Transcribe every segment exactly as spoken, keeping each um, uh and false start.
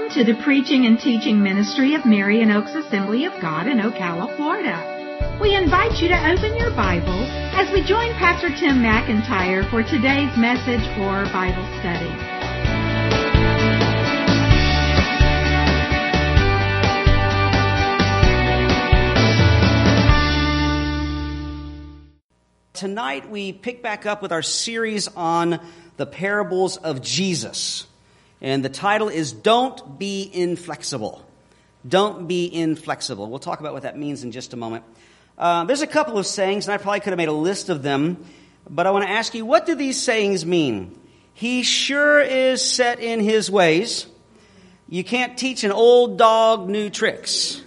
Welcome to the preaching and teaching ministry of Marion Oaks Assembly of God in Ocala, Florida. We invite you to open your Bible as we join Pastor Tim McIntyre for today's message or Bible study. Tonight we pick back up with our series on the parables of Jesus. And the title is Don't Be Inflexible. Don't be inflexible. We'll talk about what that means in just a moment. Uh, there's a couple of sayings, and I probably could have made a list of them. But I want to ask you, what do these sayings mean? He sure is set in his ways. You can't teach an old dog new tricks.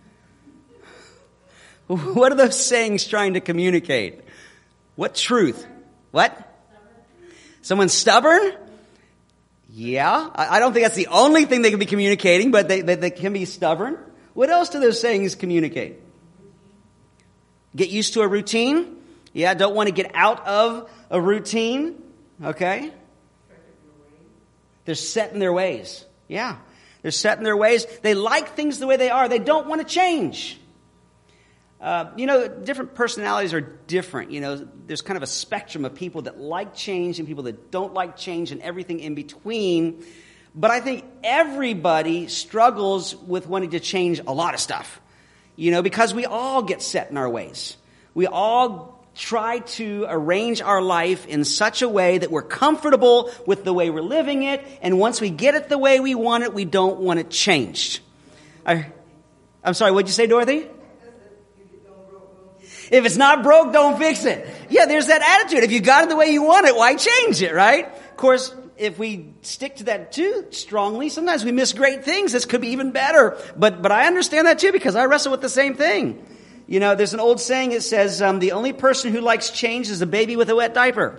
What are those sayings trying to communicate? What truth? What? Someone stubborn? Yeah. I don't think that's the only thing they can be communicating, but they, they, they can be stubborn. What else do those sayings communicate? Get used to a routine? Yeah, don't want to get out of a routine. Okay. They're set in their ways. Yeah. They're set in their ways. They like things the way they are. They don't want to change. Uh, you know, different personalities are different. You know, there's kind of a spectrum of people that like change and people that don't like change and everything in between. But I think everybody struggles with wanting to change a lot of stuff, you know, because we all get set in our ways. We all try to arrange our life in such a way that we're comfortable with the way we're living it. And once we get it the way we want it, we don't want it changed. I, I'm sorry, what'd you say, Dorothy? If it's not broke, don't fix it. Yeah, there's that attitude. If you got it the way you want it, why change it, right? Of course, if we stick to that too strongly, sometimes we miss great things. This could be even better. But but I understand that too because I wrestle with the same thing. You know, there's an old saying that says, um, the only person who likes change is a baby with a wet diaper.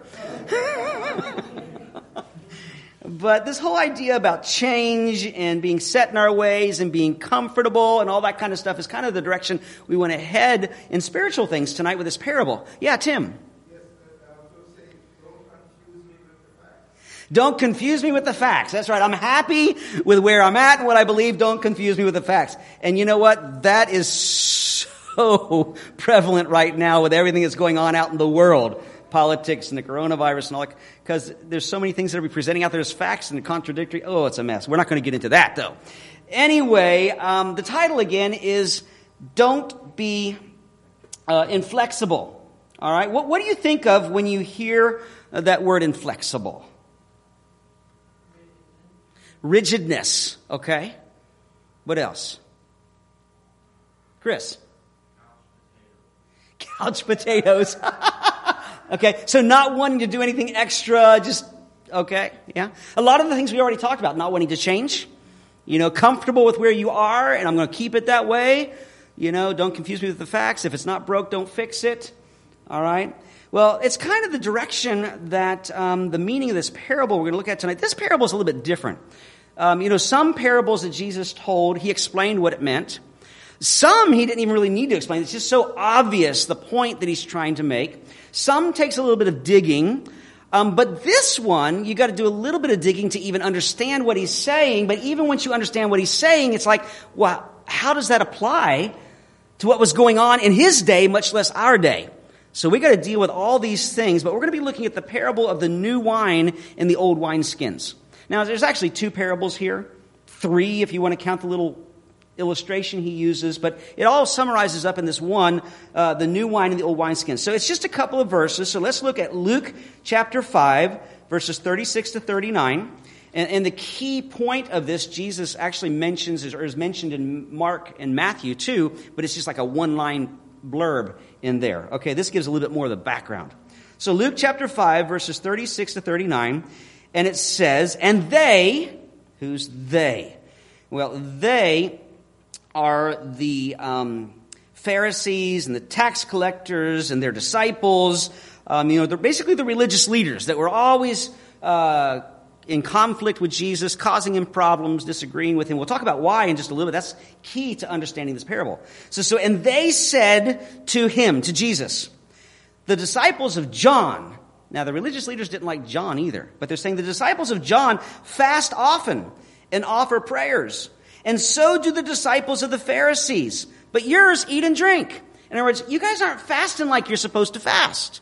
But this whole idea about change and being set in our ways and being comfortable and all that kind of stuff is kind of the direction we want to head in spiritual things tonight with this parable. Yeah, Tim. Yes, uh, I was going to say, don't confuse me with the facts. Don't confuse me with the facts. That's right. I'm happy with where I'm at and what I believe. Don't confuse me with the facts. And you know what? That is so prevalent right now with everything that's going on out in the world. Politics and the coronavirus and all that, because there's so many things that are presenting out there as facts and contradictory. Oh, it's a mess. We're not going to get into that, though. Anyway, um, the title again is Don't Be uh, Inflexible. All right? What, what do you think of when you hear uh, that word inflexible? Rigidness. Okay. What else? Chris? Couch potatoes. Okay, so not wanting to do anything extra, just, okay, yeah. A lot of the things we already talked about, not wanting to change, you know, comfortable with where you are, and I'm going to keep it that way. You know, don't confuse me with the facts. If it's not broke, don't fix it. All right? Well, it's kind of the direction that um, the meaning of this parable we're going to look at tonight. This parable is a little bit different. Um, you know, some parables that Jesus told, he explained what it meant. Some he didn't even really need to explain. It's just so obvious, the point that he's trying to make. Some takes a little bit of digging. Um, but this one, you got to do a little bit of digging to even understand what he's saying. But even once you understand what he's saying, it's like, well, how does that apply to what was going on in his day, much less our day? So we got to deal with all these things. But we're going to be looking at the parable of the new wine and the old wineskins. Now, there's actually two parables here. Three, if you want to count the little illustration he uses, but it all summarizes up in this one, uh, the new wine and the old wineskin. So it's just a couple of verses. So let's look at Luke chapter five, verses thirty-six to thirty-nine. And, and the key point of this, Jesus actually mentions, or is mentioned in Mark and Matthew too, but it's just like a one-line blurb in there. Okay, this gives a little bit more of the background. So Luke chapter five, verses thirty-six to thirty-nine, and it says, and they, who's they? Well, they are the um, Pharisees and the tax collectors and their disciples. Um, you know, they're basically the religious leaders that were always uh, in conflict with Jesus, causing him problems, disagreeing with him. We'll talk about why in just a little bit. That's key to understanding this parable. So, so, and they said to him, to Jesus, the disciples of John. Now, the religious leaders didn't like John either, but they're saying the disciples of John fast often and offer prayers. And so do the disciples of the Pharisees. But yours eat and drink. In other words, you guys aren't fasting like you're supposed to fast.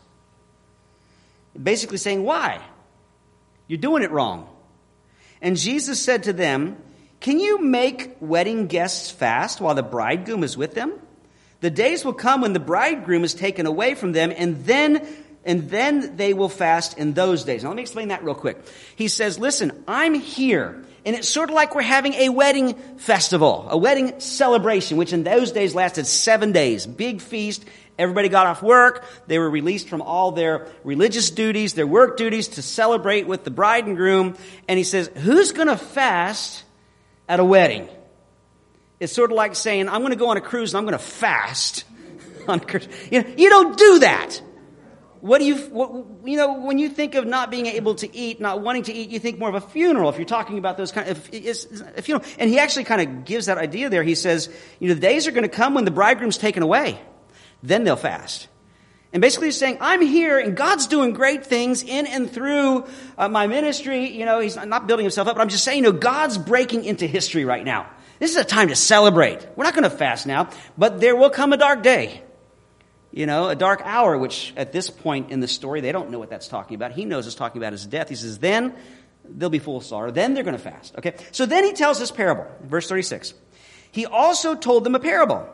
Basically saying, why? You're doing it wrong. And Jesus said to them, can you make wedding guests fast while the bridegroom is with them? The days will come when the bridegroom is taken away from them, and then and then they will fast in those days. Now let me explain that real quick. He says, listen, I'm here. And it's sort of like we're having a wedding festival, a wedding celebration, which in those days lasted seven days. Big feast. Everybody got off work. They were released from all their religious duties, their work duties, to celebrate with the bride and groom. And he says, who's going to fast at a wedding? It's sort of like saying, I'm going to go on a cruise and I'm going to fast on a cruise. You know, you don't do that. What do you, what, you know, when you think of not being able to eat, not wanting to eat, you think more of a funeral. If you're talking about those kind of, it's, it's a funeral. And he actually kind of gives that idea there. He says, you know, the days are going to come when the bridegroom's taken away. Then they'll fast. And basically he's saying, I'm here and God's doing great things in and through uh, my ministry. You know, he's not building himself up, but I'm just saying, you know, God's breaking into history right now. This is a time to celebrate. We're not going to fast now, but there will come a dark day. You know, a dark hour, which at this point in the story, they don't know what that's talking about. He knows it's talking about his death. He says, then they'll be full of sorrow. Then they're going to fast. Okay. So then he tells this parable, verse thirty-six. He also told them a parable.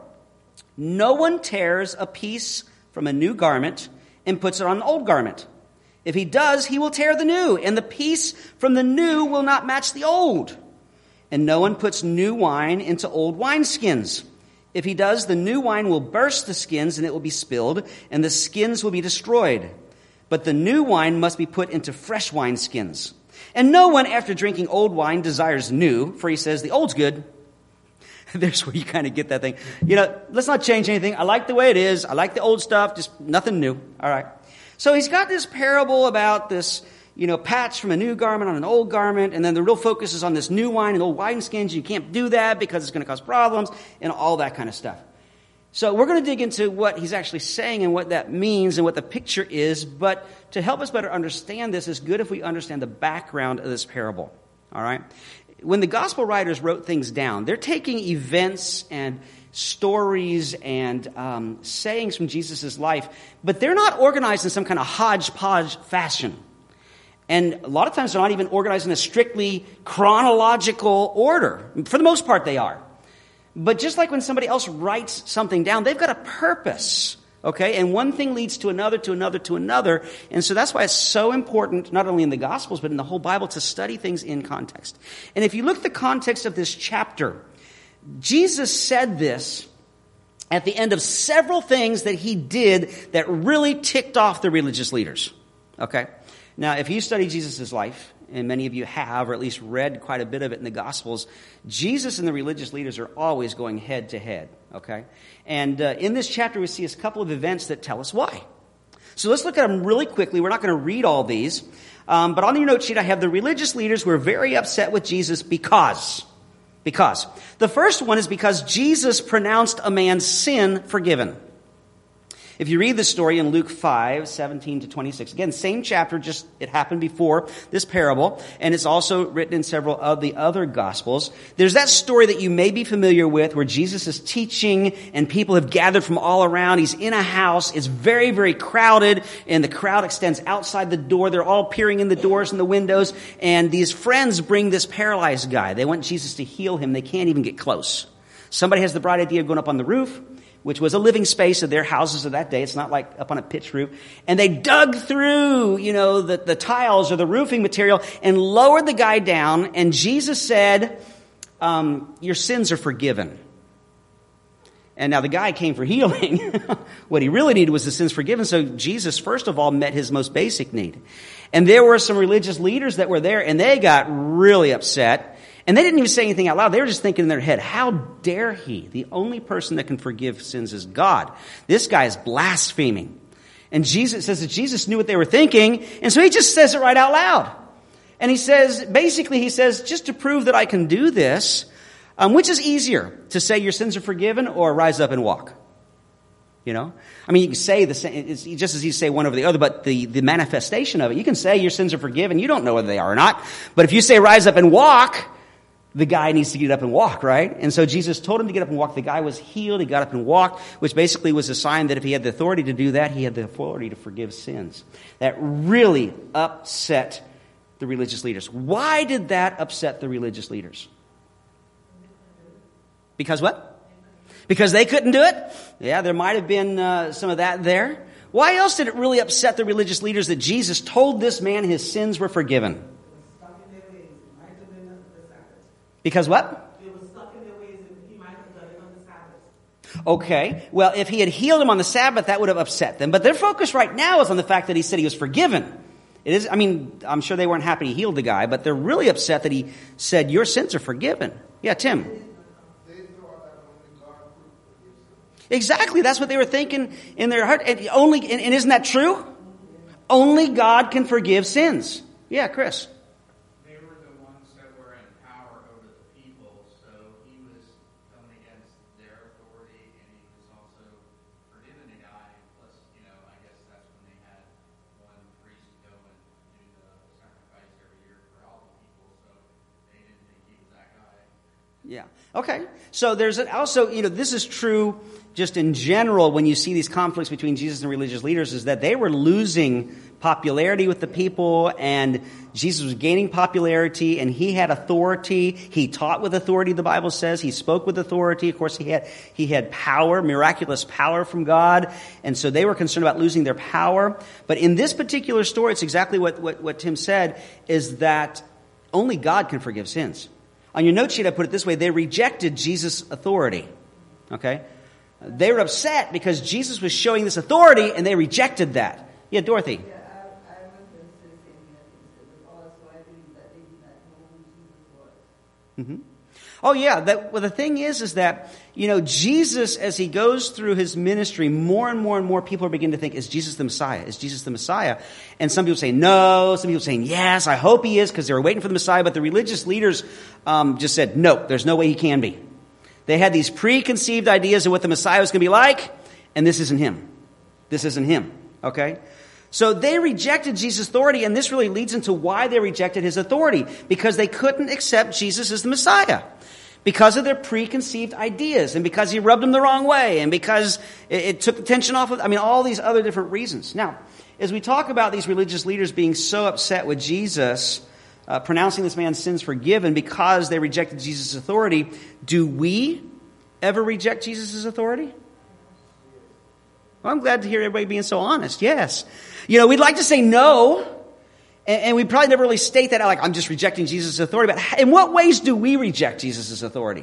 No one tears a piece from a new garment and puts it on an old garment. If he does, he will tear the new, and the piece from the new will not match the old. And no one puts new wine into old wineskins. If he does, the new wine will burst the skins, and it will be spilled, and the skins will be destroyed. But the new wine must be put into fresh wineskins. And no one, after drinking old wine, desires new, for he says, the old's good. There's where you kind of get that thing. You know, let's not change anything. I like the way it is. I like the old stuff, just nothing new. All right. So he's got this parable about this, you know, patch from a new garment on an old garment, and then the real focus is on this new wine and old wineskins. You can't do that because it's going to cause problems and all that kind of stuff. So we're going to dig into what he's actually saying and what that means and what the picture is, but to help us better understand this, it's good if we understand the background of this parable. All right? When the gospel writers wrote things down, they're taking events and stories and um, sayings from Jesus' life, but they're not organized in some kind of hodgepodge fashion. And a lot of times they're not even organized in a strictly chronological order. For the most part, they are. But just like when somebody else writes something down, they've got a purpose. Okay? And one thing leads to another, to another, to another. And so that's why it's so important, not only in the Gospels, but in the whole Bible, to study things in context. And if you look at the context of this chapter, Jesus said this at the end of several things that he did that really ticked off the religious leaders. Okay? Now, if you study Jesus' life, and many of you have, or at least read quite a bit of it in the Gospels, Jesus and the religious leaders are always going head to head, okay? And uh, in this chapter, we see a couple of events that tell us why. So let's look at them really quickly. We're not going to read all these, um, but on your note sheet, I have the religious leaders who are very upset with Jesus because. Because. The first one is because Jesus pronounced a man's sin forgiven. If you read the story in Luke five, seventeen to twenty-six, again, same chapter, just it happened before this parable, and it's also written in several of the other Gospels. There's that story that you may be familiar with where Jesus is teaching and people have gathered from all around. He's in a house. It's very, very crowded, and the crowd extends outside the door. They're all peering in the doors and the windows, and these friends bring this paralyzed guy. They want Jesus to heal him. They can't even get close. Somebody has the bright idea of going up on the roof, which was a living space of their houses of that day. It's not like up on a pitch roof. And they dug through, you know, the, the tiles or the roofing material and lowered the guy down. And Jesus said, um, your sins are forgiven. And now the guy came for healing. What he really needed was the sins forgiven. So Jesus, first of all, met his most basic need. And there were some religious leaders that were there, and they got really upset. And they didn't even say anything out loud. They were just thinking in their head, how dare he? The only person that can forgive sins is God. This guy is blaspheming. And Jesus says that Jesus knew what they were thinking, and so he just says it right out loud. And he says, basically he says, just to prove that I can do this, um, which is easier, to say your sins are forgiven or rise up and walk? You know? I mean, you can say the same, it's just as you say one over the other, but the, the manifestation of it, you can say your sins are forgiven. You don't know whether they are or not. But if you say rise up and walk, the guy needs to get up and walk, right? And so Jesus told him to get up and walk. The guy was healed. He got up and walked, which basically was a sign that if he had the authority to do that, he had the authority to forgive sins. That really upset the religious leaders. Why did that upset the religious leaders? Because what? Because they couldn't do it? Yeah, there might have been uh, some of that there. Why else did it really upset the religious leaders that Jesus told this man his sins were forgiven? Because what? They were stuck in their ways and he might have done it on the Sabbath. Okay, well, if he had healed him on the Sabbath, that would have upset them. But their focus right now is on the fact that he said he was forgiven. It is. I mean, I'm sure they weren't happy he healed the guy, but they're really upset that he said, your sins are forgiven. Yeah, Tim. They thought that only God could forgive sins. Exactly, that's what they were thinking in their heart. And only, and, and isn't that true? Only God can forgive sins. Yeah, Chris. They were the ones that were in power over the people, so he was going against their authority, and he was also forgiving the guy. Plus, you know, I guess that's when they had one priest go and do the sacrifice every year for all the people, so they didn't think he was that guy. Yeah. Okay. So there's an, also, you know, this is true just in general when you see these conflicts between Jesus and religious leaders, is that they were losing popularity with the people, and Jesus was gaining popularity, and he had authority. He taught with authority, the Bible says. He spoke with authority. Of course, he had he had power, miraculous power from God, and so they were concerned about losing their power. But in this particular story, it's exactly what, what, what Tim said, is that only God can forgive sins. On your note sheet, I put it this way: they rejected Jesus' authority. Okay? They were upset because Jesus was showing this authority, and they rejected that. Yeah, Dorothy. Yeah, I, I was going to say the same thing that you said, but also I believe that they did not know who Jesus was. Mm-hmm. Oh, yeah. That, well, the thing is, is that, you know, Jesus, as he goes through his ministry, more and more and more people are beginning to think, is Jesus the Messiah? Is Jesus the Messiah? And some people say no. Some people saying, yes, I hope he is, because they were waiting for the Messiah. But the religious leaders um, just said, no, there's no way he can be. They had these preconceived ideas of what the Messiah was going to be like, and this isn't him. This isn't him. Okay? So they rejected Jesus' authority, and this really leads into why they rejected his authority, because they couldn't accept Jesus as the Messiah. Because of their preconceived ideas, and because he rubbed them the wrong way, and because it, it took the tension off of, I mean, all these other different reasons. Now, as we talk about these religious leaders being so upset with Jesus, uh, pronouncing this man's sins forgiven because they rejected Jesus' authority, do we ever reject Jesus' authority? Well, I'm glad to hear everybody being so honest. Yes. You know, we'd like to say no, and, and we probably never really state that out, like, I'm just rejecting Jesus' authority. But in what ways do we reject Jesus' authority?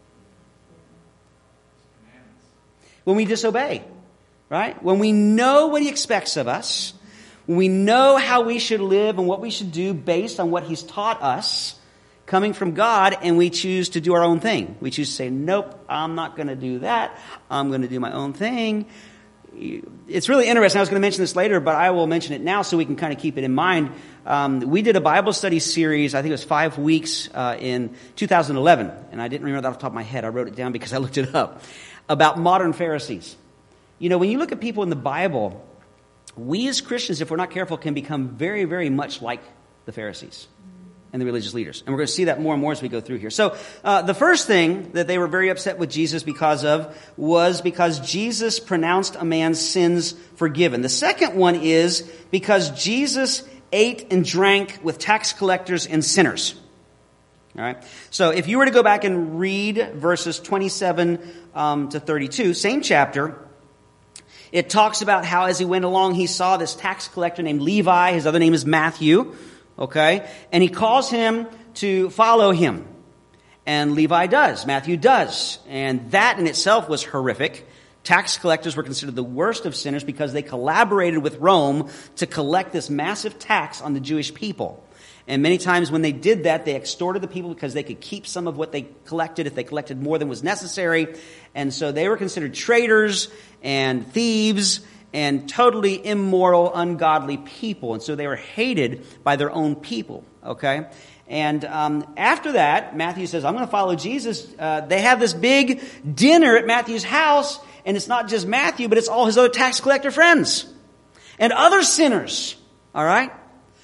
When we disobey, right? When we know what he expects of us, when we know how we should live and what we should do based on what he's taught us, coming from God, and we choose to do our own thing. We choose to say, nope, I'm not going to do that. I'm going to do my own thing. It's really interesting. I was going to mention this later, but I will mention it now so we can kind of keep it in mind. Um, we did a Bible study series, I think it was five weeks uh, in two thousand eleven, and I didn't remember that off the top of my head. I wrote it down because I looked it up, about modern Pharisees. You know, when you look at people in the Bible, we as Christians, if we're not careful, can become very, very much like the Pharisees and the religious leaders. And we're going to see that more and more as we go through here. So uh, the first thing that they were very upset with Jesus because of was because Jesus pronounced a man's sins forgiven. The second one is because Jesus ate and drank with tax collectors and sinners. All right. So if you were to go back and read verses twenty-seven um, to thirty-two, same chapter, it talks about how as he went along, he saw this tax collector named Levi. His other name is Matthew. Okay. And he calls him to follow him. And Levi does. Matthew does. And that in itself was horrific. Tax collectors were considered the worst of sinners because they collaborated with Rome to collect this massive tax on the Jewish people. And many times when they did that, they extorted the people because they could keep some of what they collected if they collected more than was necessary. And so they were considered traitors and thieves and totally immoral, ungodly people. And so they were hated by their own people, okay? And um, after that, Matthew says, I'm going to follow Jesus. Uh, they have this big dinner at Matthew's house, and it's not just Matthew, but it's all his other tax collector friends and other sinners, all right?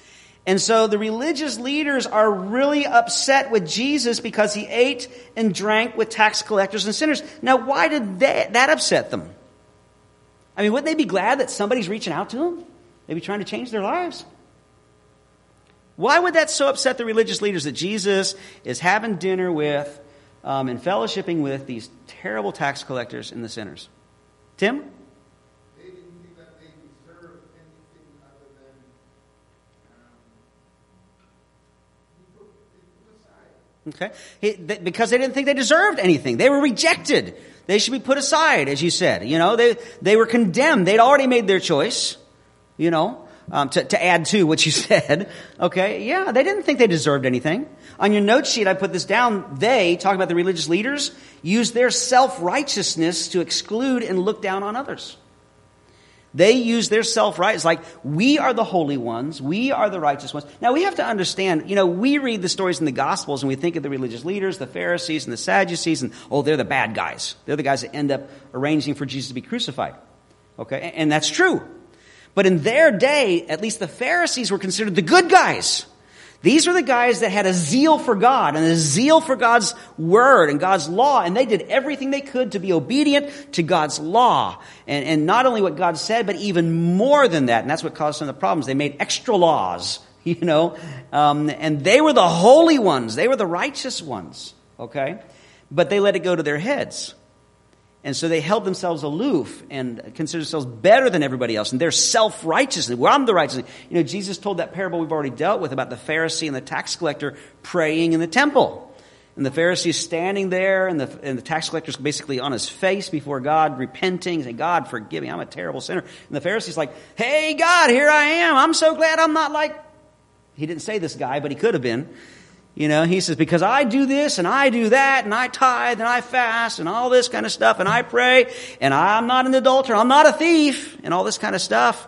And so the religious leaders are really upset with Jesus because he ate and drank with tax collectors and sinners. Now, why did they, that upset them? I mean, wouldn't they be glad that somebody's reaching out to them? They'd be trying to change their lives. Why would that so upset the religious leaders that Jesus is having dinner with um, and fellowshipping with these terrible tax collectors and the sinners? Tim? They didn't think that they deserved anything other than um, he put, he put aside. Okay. He, th- because they didn't think they deserved anything. They were rejected. They should be put aside, as you said. You know, they, they were condemned. They'd already made their choice, you know, um, to, to add to what you said. Okay. Yeah. They didn't think they deserved anything. On your note sheet, I put this down. They, talking about the religious leaders, used their self-righteousness to exclude and look down on others. They use their self-righteousness, like, we are the holy ones, we are the righteous ones. Now, we have to understand, you know, we read the stories in the Gospels and we think of the religious leaders, the Pharisees and the Sadducees, and, oh, they're the bad guys. They're the guys that end up arranging for Jesus to be crucified. Okay? And that's true. But in their day, at least the Pharisees were considered the good guys. These were the guys that had a zeal for God and a zeal for God's word and God's law, and they did everything they could to be obedient to God's law. And, and not only what God said, but even more than that. And that's what caused some of the problems. They made extra laws, you know, um, and they were the holy ones. They were the righteous ones, okay? But they let it go to their heads. And so they held themselves aloof and considered themselves better than everybody else. And they're self-righteousness. Well, I'm the righteous. You know, Jesus told that parable we've already dealt with about the Pharisee and the tax collector praying in the temple. And the Pharisee is standing there, and the, and the tax collector's basically on his face before God, repenting, saying, God, forgive me, I'm a terrible sinner. And the Pharisee's like, hey, God, here I am. I'm so glad I'm not like... He didn't say this guy, but he could have been. You know, he says, because I do this and I do that and I tithe and I fast and all this kind of stuff and I pray and I'm not an adulterer, I'm not a thief and all this kind of stuff.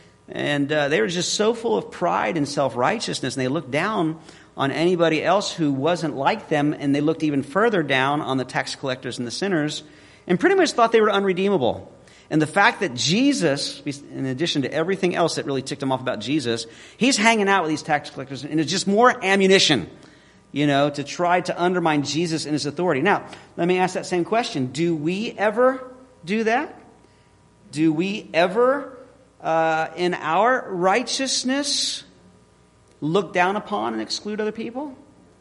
And uh, they were just so full of pride and self-righteousness, and they looked down on anybody else who wasn't like them, and they looked even further down on the tax collectors and the sinners and pretty much thought they were unredeemable. And the fact that Jesus, in addition to everything else that really ticked them off about Jesus, he's hanging out with these tax collectors, and it's just more ammunition, you know, to try to undermine Jesus and his authority. Now, let me ask that same question. Do we ever do that? Do we ever, uh, in our righteousness, look down upon and exclude other people?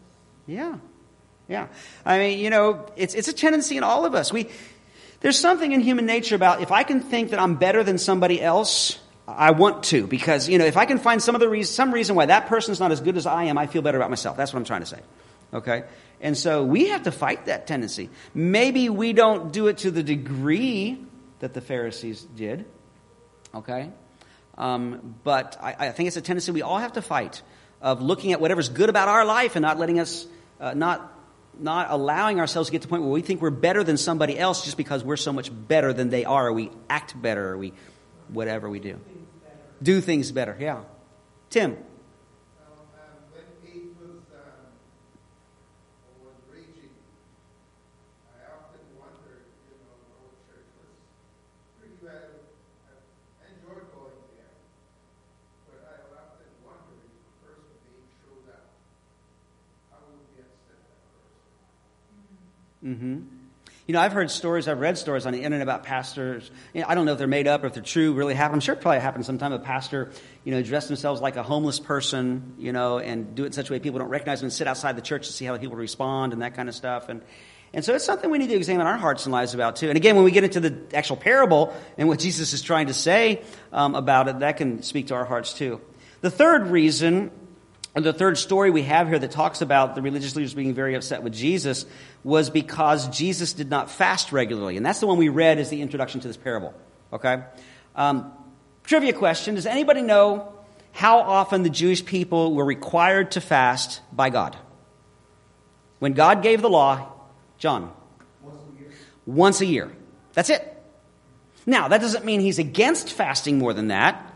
Yeah. Yeah. I mean, you know, it's it's a tendency in all of us. We there's something in human nature about, if I can think that I'm better than somebody else, I want to, because, you know, if I can find some other reason, some reason why that person's not as good as I am, I feel better about myself. That's what I'm trying to say. Okay? And so we have to fight that tendency. Maybe we don't do it to the degree that the Pharisees did. Okay? Um, but I, I think it's a tendency we all have to fight, of looking at whatever's good about our life and not letting us, uh, not not allowing ourselves to get to the point where we think we're better than somebody else just because we're so much better than they are, or we act better, or we, whatever we do. Do things better, yeah. Tim? Now, um, when hate was, um, was raging, I often wondered, you know, our church was pretty well, I enjoyed going there, but I often wondered if a person being showed up, how would we upset that person? Mm-hmm. You know, I've heard stories, I've read stories on the internet about pastors. You know, I don't know if they're made up or if they're true, really happened. I'm sure it probably happened sometime. A pastor, you know, dressed themselves like a homeless person, you know, and do it in such a way people don't recognize them, and sit outside the church to see how people respond and that kind of stuff. And and so it's something we need to examine our hearts and lives about too. And again, when we get into the actual parable and what Jesus is trying to say um, about it, that can speak to our hearts too. The third reason, and the third story we have here that talks about the religious leaders being very upset with Jesus, was because Jesus did not fast regularly. And that's the one we read as the introduction to this parable. Okay? Um, trivia question. Does anybody know how often the Jewish people were required to fast by God? When God gave the law, John? Once a year. Once a year. That's it. Now, that doesn't mean he's against fasting more than that.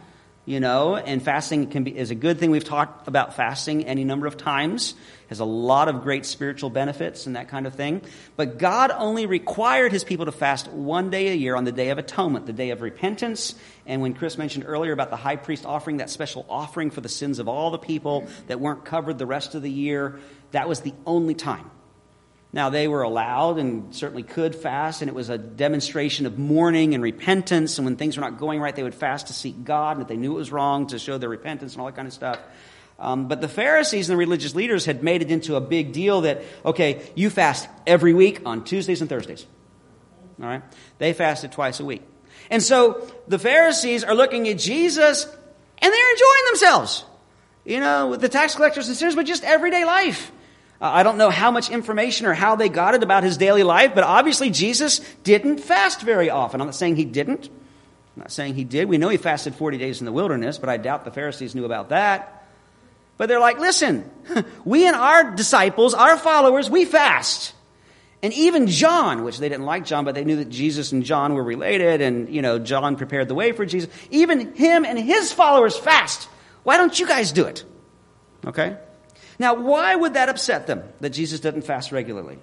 You know, and fasting can be is a good thing. We've talked about fasting any number of times. It has a lot of great spiritual benefits and that kind of thing. But God only required his people to fast one day a year on the Day of Atonement, the day of repentance. And when Chris mentioned earlier about the high priest offering, that special offering for the sins of all the people that weren't covered the rest of the year, that was the only time. Now, they were allowed and certainly could fast, and it was a demonstration of mourning and repentance. And when things were not going right, they would fast to seek God, and if they knew it was wrong, to show their repentance and all that kind of stuff. Um, but the Pharisees and the religious leaders had made it into a big deal that, okay, you fast every week on Tuesdays and Thursdays. All right? They fasted twice a week. And so the Pharisees are looking at Jesus, and they're enjoying themselves. You know, with the tax collectors and sinners, but just everyday life. Uh, I don't know how much information or how they got it about his daily life, but obviously Jesus didn't fast very often. I'm not saying he didn't. I'm not saying he did. We know he fasted forty days in the wilderness, but I doubt the Pharisees knew about that. But they're like, listen, we and our disciples, our followers, we fast. And even John, which they didn't like John, but they knew that Jesus and John were related, and, you know, John prepared the way for Jesus. Even him and his followers fast. Why don't you guys do it? Okay? Now, why would that upset them, that Jesus doesn't fast regularly?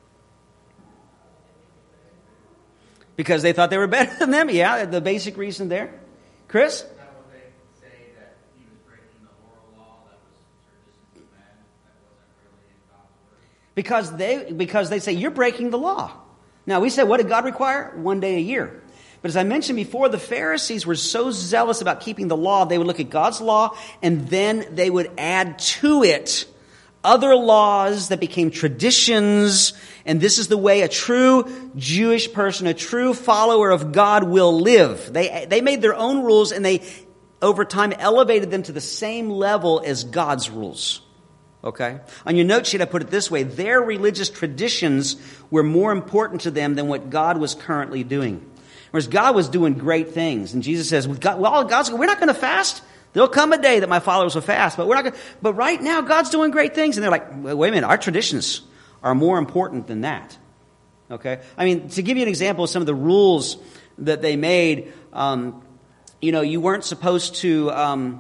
Because they thought they were better than them? Yeah, the basic reason there. Chris? Is that what they say, that he was breaking the oral law, that was traditions of men, that wasn't really in God's word? Because they, because they say, you're breaking the law. Now, we said, what did God require? One day a year. But as I mentioned before, the Pharisees were so zealous about keeping the law, they would look at God's law and then they would add to it other laws that became traditions. And this is the way a true Jewish person, a true follower of God will live. They, they made their own rules, and they, over time, elevated them to the same level as God's rules. Okay? On your note sheet, I put it this way. Their religious traditions were more important to them than what God was currently doing. Whereas God was doing great things. And Jesus says, God, well, God's, we're not going to fast. There'll come a day that my followers will fast, but we're not going to. But right now, God's doing great things. And they're like, wait a minute, our traditions are more important than that. Okay? I mean, to give you an example of some of the rules that they made, um, you know, you weren't supposed to um,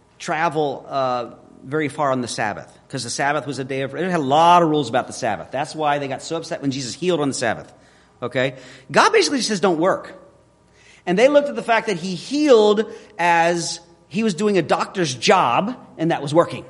travel uh, very far on the Sabbath, because the Sabbath was a day of. They had a lot of rules about the Sabbath. That's why they got so upset when Jesus healed on the Sabbath. Okay? God basically says don't work. And they looked at the fact that he healed as he was doing a doctor's job, and that was working.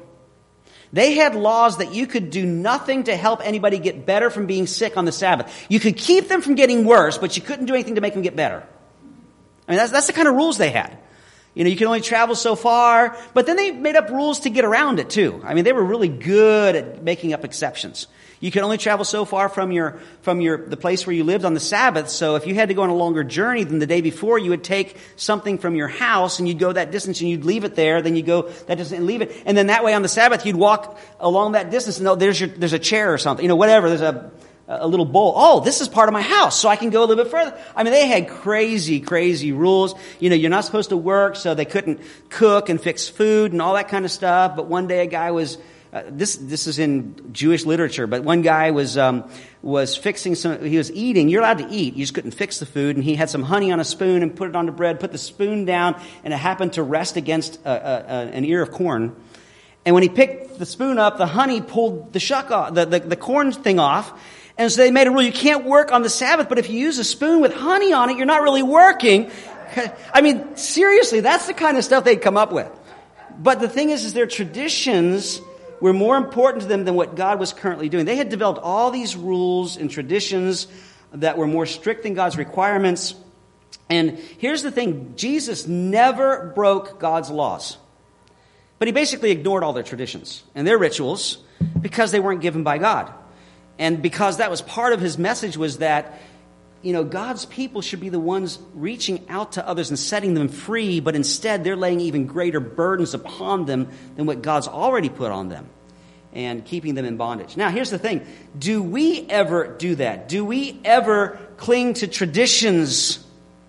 They had laws that you could do nothing to help anybody get better from being sick on the Sabbath. You could keep them from getting worse, but you couldn't do anything to make them get better. I mean, that's, that's the kind of rules they had. You know, you can only travel so far, but then they made up rules to get around it too. I mean, they were really good at making up exceptions. You could only travel so far from your from your the place where you lived on the Sabbath. So if you had to go on a longer journey than the day before, you would take something from your house and you'd go that distance and you'd leave it there. Then you'd go that distance and leave it. And then that way on the Sabbath, you'd walk along that distance and oh, there's your there's a chair or something. You know, whatever. There's a a little bowl. Oh, this is part of my house, so I can go a little bit further. I mean, they had crazy, crazy rules. You know, you're not supposed to work, so they couldn't cook and fix food and all that kind of stuff. But one day a guy was, uh, this this is in Jewish literature, but one guy was um, was fixing some, he was eating. You're allowed to eat, you just couldn't fix the food. And he had some honey on a spoon and put it on the bread, put the spoon down, and it happened to rest against a, a, a, an ear of corn. And when he picked the spoon up, the honey pulled the shuck off, the, the, the corn thing off. And so they made a rule, you can't work on the Sabbath, but if you use a spoon with honey on it, you're not really working. I mean, seriously, that's the kind of stuff they'd come up with. But the thing is, is their traditions were more important to them than what God was currently doing. They had developed all these rules and traditions that were more strict than God's requirements. And here's the thing, Jesus never broke God's laws. But he basically ignored all their traditions and their rituals because they weren't given by God. And because that was part of his message was that, you know, God's people should be the ones reaching out to others and setting them free, but instead they're laying even greater burdens upon them than what God's already put on them and keeping them in bondage. Now, here's the thing. Do we ever do that? Do we ever cling to traditions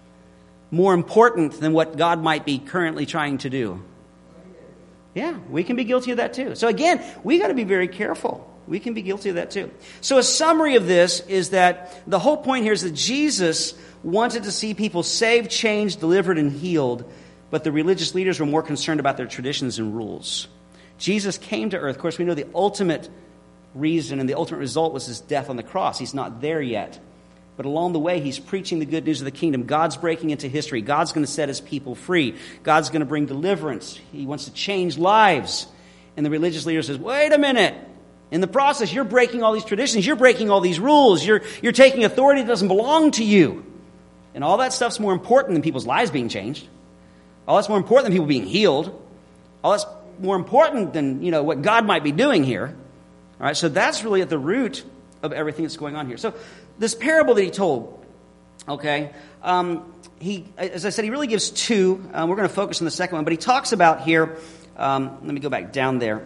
more important than what God might be currently trying to do? Yeah, we can be guilty of that too. So again, we got to be very careful. We can be guilty of that too. So a summary of this is that the whole point here is that Jesus wanted to see people saved, changed, delivered, and healed, but the religious leaders were more concerned about their traditions and rules. Jesus came to earth. Of course, we know the ultimate reason and the ultimate result was his death on the cross. He's not there yet. But along the way, he's preaching the good news of the kingdom. God's breaking into history. God's going to set his people free. God's going to bring deliverance. He wants to change lives. And the religious leader says, wait a minute. In the process, you're breaking all these traditions. You're breaking all these rules. You're, you're taking authority that doesn't belong to you. And all that stuff's more important than people's lives being changed. All that's more important than people being healed. All that's more important than, you know, what God might be doing here. All right, so that's really at the root of everything that's going on here. So this parable that he told, okay, um, he, as I said, he really gives two. Um, we're going to focus on the second one, but he talks about here, um, let me go back down there,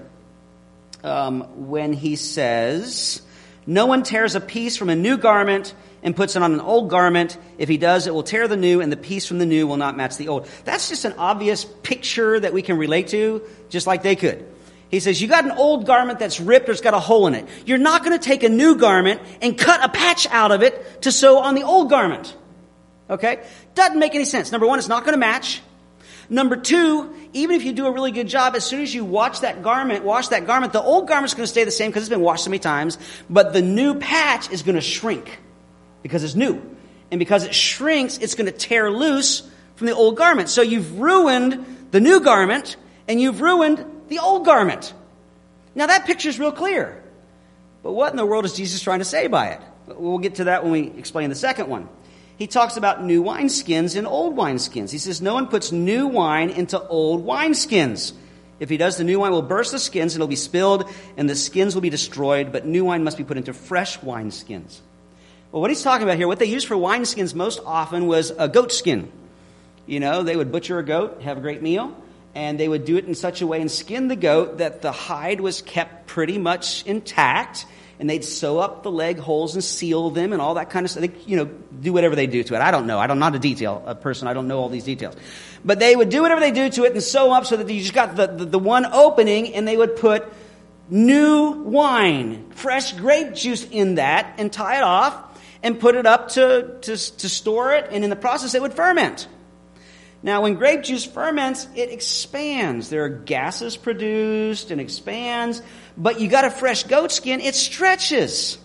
um, when he says, no one tears a piece from a new garment and puts it on an old garment. If he does, it will tear the new, and the piece from the new will not match the old. That's just an obvious picture that we can relate to, just like they could. He says, you got an old garment that's ripped or it's got a hole in it. You're not going to take a new garment and cut a patch out of it to sew on the old garment. Okay? Doesn't make any sense. Number one, it's not going to match. Number two, even if you do a really good job, as soon as you wash that garment, wash that garment, the old garment's going to stay the same because it's been washed so many times, but the new patch is going to shrink because it's new. And because it shrinks, it's going to tear loose from the old garment. So you've ruined the new garment and you've ruined the old garment. Now that picture is real clear. But what in the world is Jesus trying to say by it? We'll get to that when we explain the second one. He talks about new wineskins and old wineskins. He says, no one puts new wine into old wineskins. If he does, the new wine will burst the skins, and it'll be spilled, and the skins will be destroyed, but new wine must be put into fresh wineskins. Well, what he's talking about here, what they used for wineskins most often was a goat skin. You know, they would butcher a goat, have a great meal, and they would do it in such a way and skin the goat that the hide was kept pretty much intact. And they'd sew up the leg holes and seal them and all that kind of stuff. They, you know, do whatever they do to it. I don't know. I'm not a detail a person. I don't know all these details. But they would do whatever they do to it and sew up so that you just got the, the, the one opening, and they would put new wine, fresh grape juice in that, and tie it off and put it up to, to, to store it. And in the process, it would ferment. Now, when grape juice ferments, it expands. There are gases produced and expands. But you got a fresh goat skin, it stretches.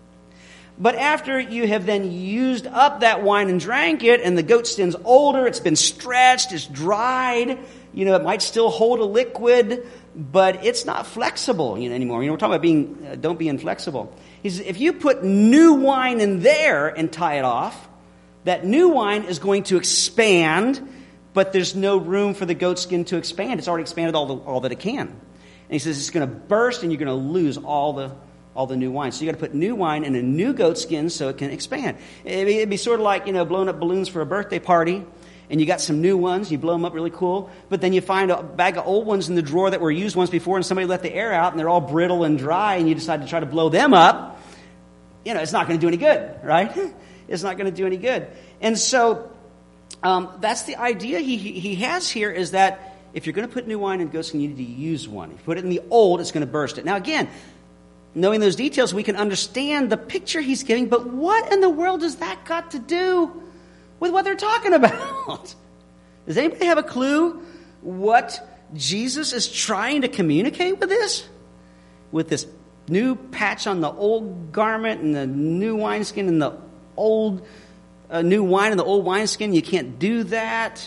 But after you have then used up that wine and drank it, and the goat skin's older, it's been stretched, it's dried, you know, it might still hold a liquid, but it's not flexible you know, anymore. You know, we're talking about being, uh, don't be inflexible. He says, if you put new wine in there and tie it off, that new wine is going to expand, but there's no room for the goat skin to expand. It's already expanded all, the, all that it can. And he says it's going to burst, and you're going to lose all the all the new wine. So you got to put new wine in a new goat skin so it can expand. It'd be, it'd be sort of like, you know, blowing up balloons for a birthday party, and you got some new ones, you blow them up really cool, but then you find a bag of old ones in the drawer that were used once before, and somebody let the air out, and they're all brittle and dry, and you decide to try to blow them up. You know, it's not going to do any good, right? It's not going to do any good. And so um, that's the idea he, he he has here, is that if you're going to put new wine in goat skin, you need to use one. If you put it in the old, it's going to burst it. Now again, knowing those details, we can understand the picture he's giving, but what in the world does that got to do with what they're talking about? Does anybody have a clue what Jesus is trying to communicate with this? With this new patch on the old garment and the new wineskin and the old uh, new wine and the old wineskin, you can't do that.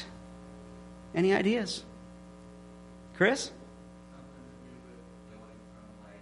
Any ideas? Chris? Something to do with going from like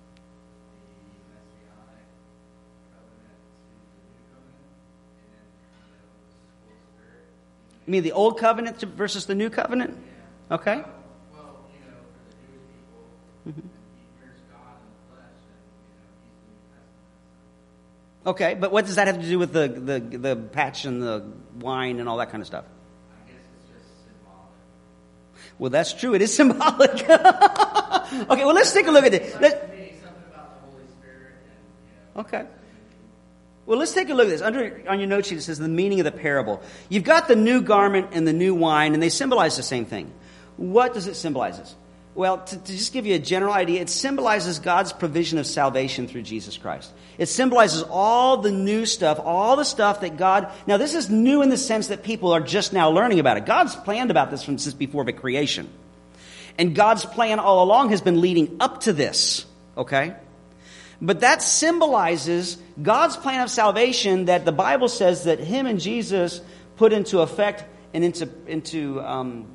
the Messianic covenant to the new covenant, and then you know, the Holy Spirit. You mean the old covenant to- versus the new covenant? Yeah. Okay. Well, you know, for the Jewish people, Mm-hmm. there's God in the flesh, and you know, He's the New Testament. Okay, but what does that have to do with the, the, the patch and the wine and all that kind of stuff? I guess it's just symbolic. Well, that's true. It is symbolic. Okay, well, let's take a look at it. But Let- to me, something about the Holy Spirit, and you know. Okay. Well, let's take a look at this. Under on your note sheet, it says the meaning of the parable. You've got the new garment and the new wine, and they symbolize the same thing. What does it symbolize? Well, to, to just give you a general idea, it symbolizes God's provision of salvation through Jesus Christ. It symbolizes all the new stuff, all the stuff that God... Now, this is new in the sense that people are just now learning about it. God's planned about this from since before the creation. And God's plan all along has been leading up to this, okay? But that symbolizes God's plan of salvation that the Bible says that Him and Jesus put into effect and into... into um,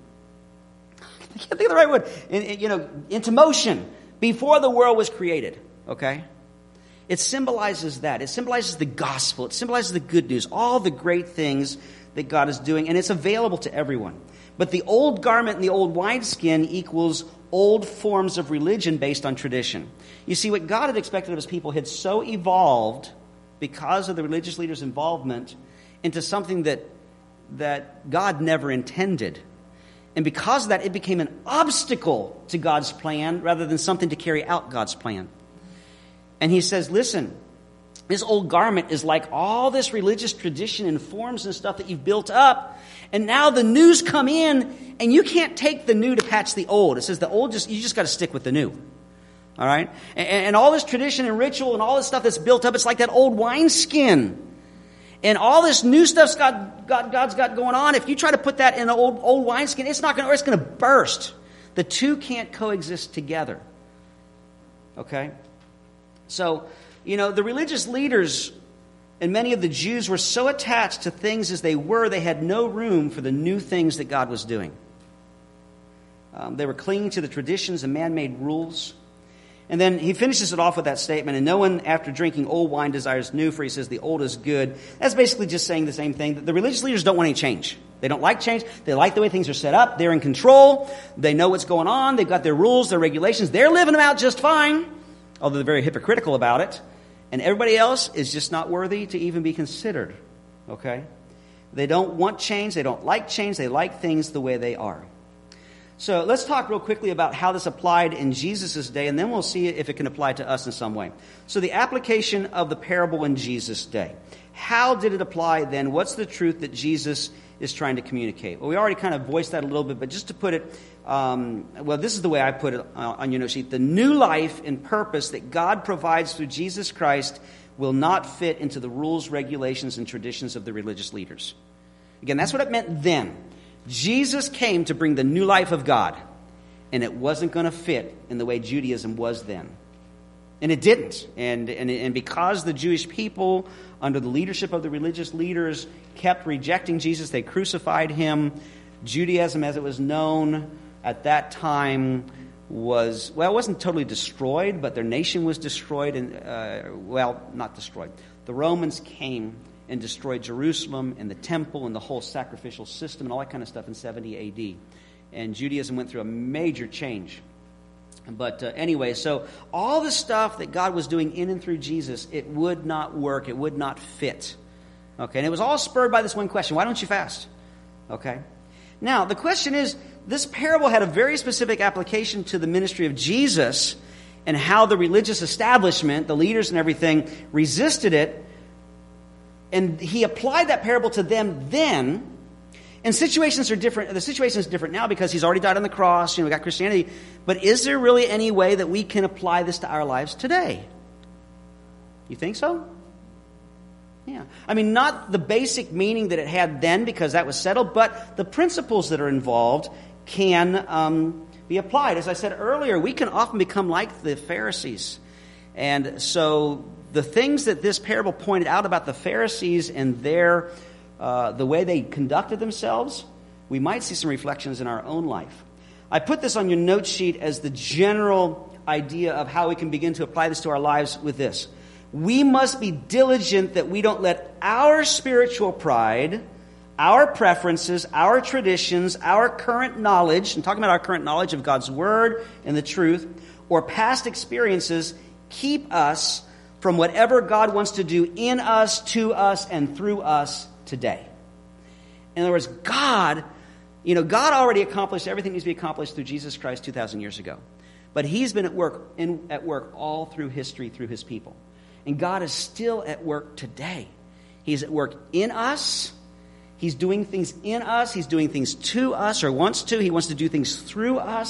I can't think of the right word. In, in, you know, into motion before the world was created. Okay? It symbolizes that. It symbolizes the gospel. It symbolizes the good news. All the great things that God is doing. And it's available to everyone. But the old garment and the old wineskin equals old forms of religion based on tradition. You see, what God had expected of His people had so evolved because of the religious leaders' involvement into something that, that God never intended. And because of that, it became an obstacle to God's plan rather than something to carry out God's plan. And He says, listen, this old garment is like all this religious tradition and forms and stuff that you've built up. And now the new's come in, and you can't take the new to patch the old. It says the old, just you just got to stick with the new. All right? And, and all this tradition and ritual and all this stuff that's built up, it's like that old wineskin. And all this new stuff God, God, God's got going on, if you try to put that in an old, old wineskin, it's not going to, it's going to burst. The two can't coexist together. Okay? So, you know, the religious leaders and many of the Jews were so attached to things as they were, they had no room for the new things that God was doing. Um, they were clinging to the traditions and man-made rules. And then he finishes it off with that statement, and no one after drinking old wine desires new, for he says the old is good. That's basically just saying the same thing. The religious leaders don't want any change. They don't like change. They like the way things are set up. They're in control. They know what's going on. They've got their rules, their regulations. They're living them out just fine, although they're very hypocritical about it. And everybody else is just not worthy to even be considered. Okay? They don't want change. They don't like change. They like things the way they are. So let's talk real quickly about how this applied in Jesus' day, and then we'll see if it can apply to us in some way. So the application of the parable in Jesus' day. How did it apply then? What's the truth that Jesus is trying to communicate? Well, we already kind of voiced that a little bit, but just to put it, um, well, this is the way I put it uh, on your note sheet. The new life and purpose that God provides through Jesus Christ will not fit into the rules, regulations, and traditions of the religious leaders. Again, that's what it meant then. Jesus came to bring the new life of God, and it wasn't going to fit in the way Judaism was then. And it didn't. And, and, and because the Jewish people, under the leadership of the religious leaders, kept rejecting Jesus, they crucified him. Judaism, as it was known at that time, was, well, it wasn't totally destroyed, but their nation was destroyed. And uh, well, not destroyed. The Romans came and destroyed Jerusalem and the temple and the whole sacrificial system and all that kind of stuff in seventy A D. And Judaism went through a major change. But uh, anyway, so all the stuff that God was doing in and through Jesus, it would not work. It would not fit. Okay, and it was all spurred by this one question. Why don't you fast? Okay. Now, the question is, this parable had a very specific application to the ministry of Jesus and how the religious establishment, the leaders and everything, resisted it. And he applied that parable to them then. And situations are different. The situation is different now because he's already died on the cross. You know, we got Christianity. But is there really any way that we can apply this to our lives today? You think so? Yeah. I mean, not the basic meaning that it had then because that was settled, but the principles that are involved can um, be applied. As I said earlier, we can often become like the Pharisees. And so the things that this parable pointed out about the Pharisees and their uh, the way they conducted themselves, we might see some reflections in our own life. I put this on your note sheet as the general idea of how we can begin to apply this to our lives with this. We must be diligent that we don't let our spiritual pride, our preferences, our traditions, our current knowledge, I'm talking about our current knowledge of God's Word and the truth, or past experiences keep us from whatever God wants to do in us, to us, and through us today. In other words, God, you know, God already accomplished everything that needs to be accomplished through Jesus Christ two thousand years ago. But He's been at work in, at work all through history through His people. And God is still at work today. He's at work in us. He's doing things in us. He's doing things to us or wants to. He wants to do things through us.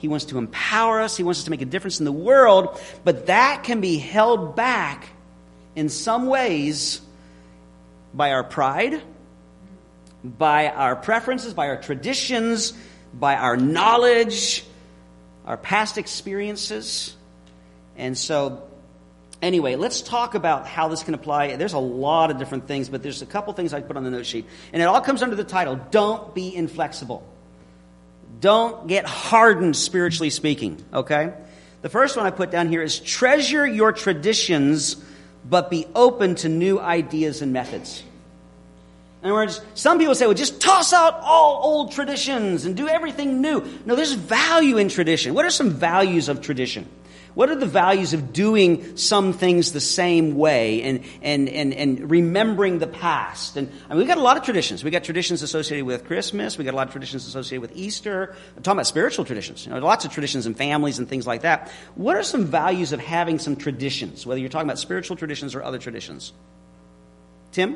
He wants to empower us. He wants us to make a difference in the world. But that can be held back in some ways by our pride, by our preferences, by our traditions, by our knowledge, our past experiences. And so, anyway, let's talk about how this can apply. There's a lot of different things, but there's a couple things I put on the note sheet. And it all comes under the title, Don't Be Inflexible. Don't get hardened, spiritually speaking, okay? The first one I put down here is treasure your traditions, but be open to new ideas and methods. In other words, some people say, well, just toss out all old traditions and do everything new. No, there's value in tradition. What are some values of tradition? What are the values of doing some things the same way and and and, and remembering the past? And I mean, we've got a lot of traditions. We've got traditions associated with Christmas. We've got a lot of traditions associated with Easter. I'm talking about spiritual traditions. You know, lots of traditions in families and things like that. What are some values of having some traditions, whether you're talking about spiritual traditions or other traditions? Tim?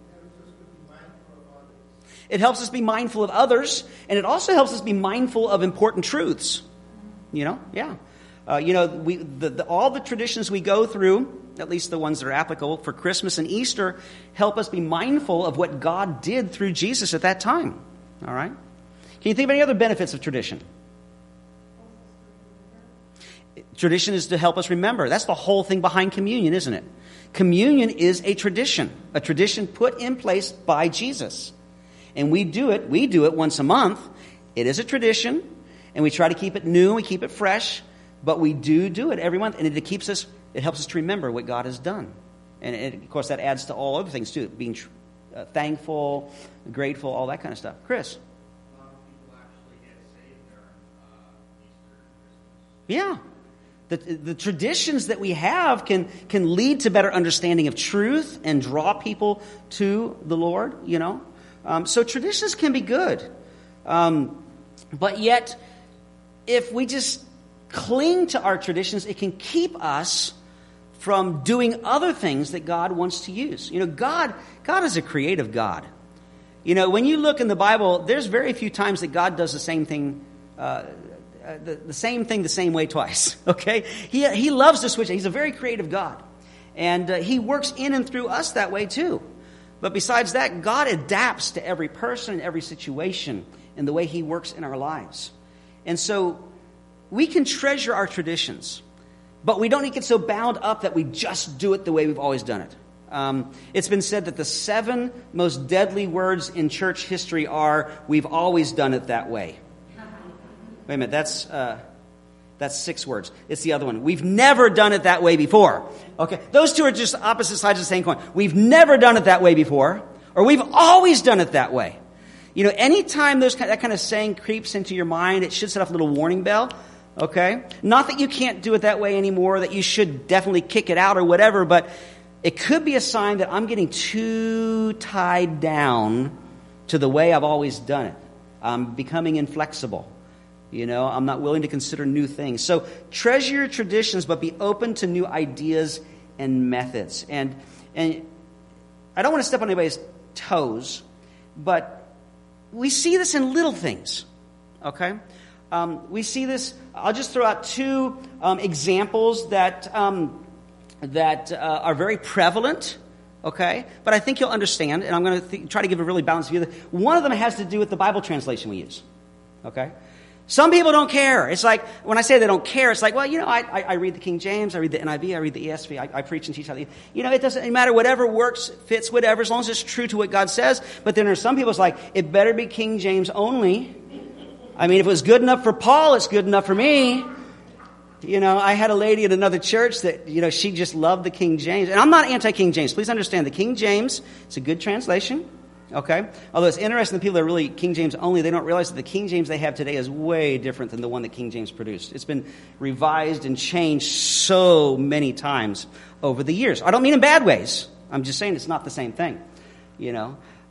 It helps us be mindful of others, and it also helps us be mindful of important truths. You know, yeah. Uh, you know, we the, the, all the traditions we go through, at least the ones that are applicable for Christmas and Easter, help us be mindful of what God did through Jesus at that time. All right? Can you think of any other benefits of tradition? Tradition is to help us remember. That's the whole thing behind communion, isn't it? Communion is a tradition, a tradition put in place by Jesus. And we do it, we do it once a month. It is a tradition, and we try to keep it new, and we keep it fresh, but we do do it every month, and it keeps us, it helps us to remember what God has done. And it, of course, that adds to all other things too, being uh, thankful, grateful, all that kind of stuff. Chris? A lot of people actually get saved during uh, Easter and Christmas. Yeah. The, the traditions that we have can can lead to better understanding of truth and draw people to the Lord, you know. Um, so traditions can be good. Um, but yet, if we just cling to our traditions, it can keep us from doing other things that God wants to use. You know, God, God is a creative God. You know, when you look in the Bible, there's very few times that God does the same thing uh, Uh, the, the same thing the same way twice, okay? He he loves to switch. He's a very creative God. And uh, he works in and through us that way too. But besides that, God adapts to every person and every situation in the way he works in our lives. And so we can treasure our traditions, but we don't need to get so bound up that we just do it the way we've always done it. Um, it's been said that the seven most deadly words in church history are, we've always done it that way. Wait a minute, that's uh, that's six words. It's the other one. We've never done it that way before. Okay, those two are just opposite sides of the same coin. We've never done it that way before, or we've always done it that way. You know, anytime those that kind of saying creeps into your mind, it should set off a little warning bell. Okay, not that you can't do it that way anymore, that you should definitely kick it out or whatever, but it could be a sign that I'm getting too tied down to the way I've always done it. I'm becoming inflexible. You know, I'm not willing to consider new things. So treasure your traditions, but be open to new ideas and methods. And and I don't want to step on anybody's toes, but we see this in little things, okay? Um, we see this, I'll just throw out two um, examples that, um, that uh, are very prevalent, okay? But I think you'll understand, and I'm going to th- try to give a really balanced view. One of them has to do with the Bible translation we use, okay? Some people don't care. It's like, when I say they don't care, it's like, well, you know, I, I, I read the King James, I read the N I V, I read the E S V, I, I preach and teach how to, you know, it doesn't matter, whatever works, fits, whatever, as long as it's true to what God says. But then there's some people, it's like, it better be King James only. I mean, if it was good enough for Paul, it's good enough for me. You know, I had a lady at another church that, you know, she just loved the King James. And I'm not anti-King James. Please understand, the King James, it's a good translation. Okay? Although it's interesting, the people that are really King James only, they don't realize that the King James they have today is way different than the one that King James produced. It's been revised and changed so many times over the years. I don't mean in bad ways. I'm just saying it's not the same thing. You know?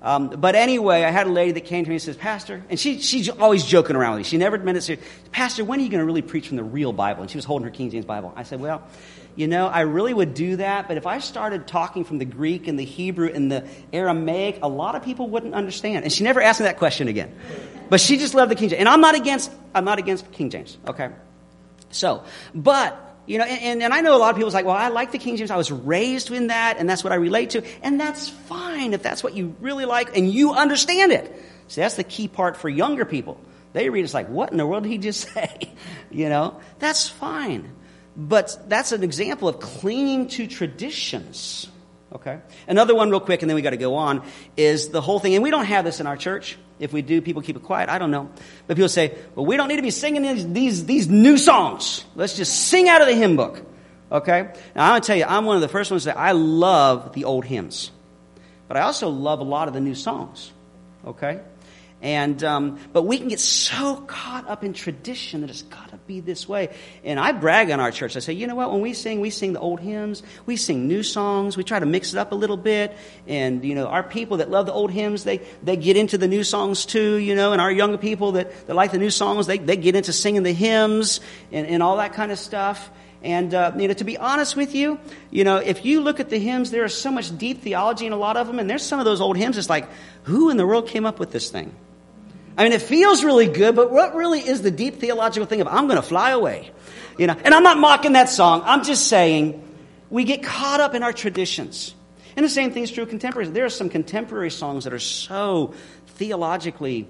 Um, but anyway, I had a lady that came to me and says, Pastor, and she she's always joking around with me. She never meant it serious. Pastor, when are you going to really preach from the real Bible? And she was holding her King James Bible. I said, well, you know, I really would do that, but if I started talking from the Greek and the Hebrew and the Aramaic, a lot of people wouldn't understand. And she never asked me that question again. But she just loved the King James. And I'm not against I'm not against King James, okay? So, but You know, and, and I know a lot of people like, well, I like the King James. I was raised in that, and that's what I relate to. And that's fine if that's what you really like and you understand it. See, that's the key part for younger people. They read it's like, what in the world did he just say? You know, that's fine. But that's an example of clinging to traditions. Okay? Another one real quick, and then we got to go on, is the whole thing. And we don't have this in our church. If we do, people keep it quiet. I don't know. But people say, well, we don't need to be singing these, these, these new songs. Let's just sing out of the hymn book. Okay? Now, I'm going to tell you, I'm one of the first ones that I love the old hymns. But I also love a lot of the new songs. Okay? And, um, but we can get so caught up in tradition that it's got to be this way. And I brag on our church. I say, you know what? When we sing, we sing the old hymns. We sing new songs. We try to mix it up a little bit. And, you know, our people that love the old hymns, they, they get into the new songs too, you know. And our younger people that, that like the new songs, they, they get into singing the hymns and, and all that kind of stuff. And, uh, you know, to be honest with you, you know, if you look at the hymns, there is so much deep theology in a lot of them. And there's some of those old hymns, it's like, who in the world came up with this thing? I mean, it feels really good, but what really is the deep theological thing of I'm going to fly away? You know, and I'm not mocking that song. I'm just saying we get caught up in our traditions. And the same thing is true of contemporary. There are some contemporary songs that are so theologically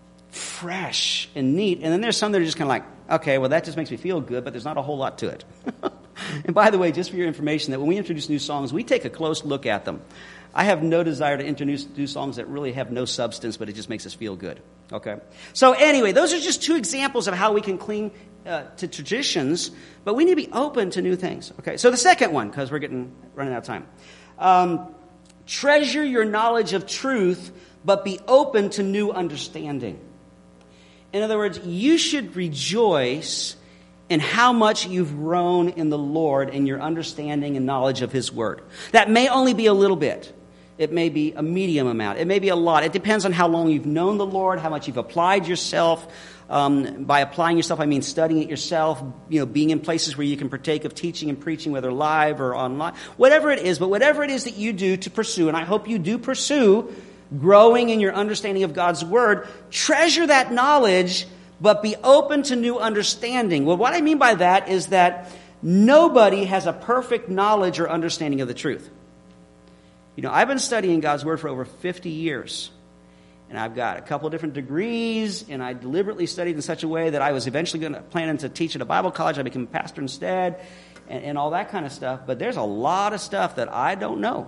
fresh and neat. And then there's some that are just kind of like, okay, well, that just makes me feel good, but there's not a whole lot to it. And by the way, just for your information, that when we introduce new songs, we take a close look at them. I have no desire to introduce new songs that really have no substance, but it just makes us feel good. Okay? So anyway, those are just two examples of how we can cling uh, to traditions, but we need to be open to new things. Okay? So the second one, because we're getting running out of time. Um, treasure your knowledge of truth, but be open to new understanding. In other words, you should rejoice in how much you've grown in the Lord in your understanding and knowledge of His Word. That may only be a little bit. It may be a medium amount. It may be a lot. It depends on how long you've known the Lord, how much you've applied yourself. Um, by applying yourself, I mean studying it yourself, you know, being in places where you can partake of teaching and preaching, whether live or online. Whatever it is, but whatever it is that you do to pursue, and I hope you do pursue growing in your understanding of God's Word, treasure that knowledge, but be open to new understanding. Well, what I mean by that is that nobody has a perfect knowledge or understanding of the truth. You know, I've been studying God's Word for over fifty years. And I've got a couple of different degrees, and I deliberately studied in such a way that I was eventually going to plan to teach at a Bible college. I became a pastor instead, and, and all that kind of stuff. But there's a lot of stuff that I don't know.